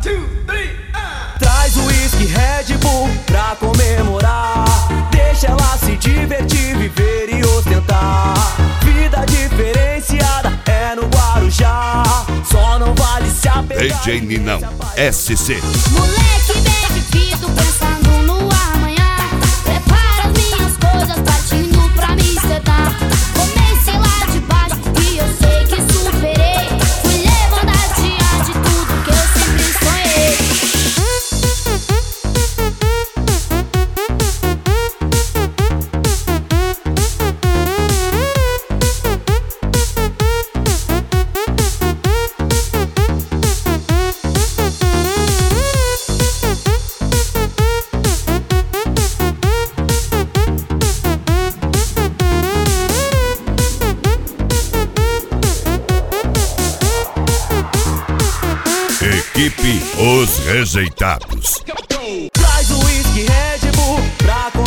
Traz o uísque Red Bull pra comemorar. Deixa ela se divertir, viver e ostentar. Vida diferenciada é no Guarujá. Só não vale se apegar. DJ Ninão SC. Moleque bem vivido, pensando no amanhã. Prepara as minhas coisas, partindo pra me sedar. Comecei lá de baixo e eu sei que superei. Fui levando adiante tudo que eu sempre sonhei. Equipe Os Rejeitados. Traz o uísque Red Bull pra comemorar.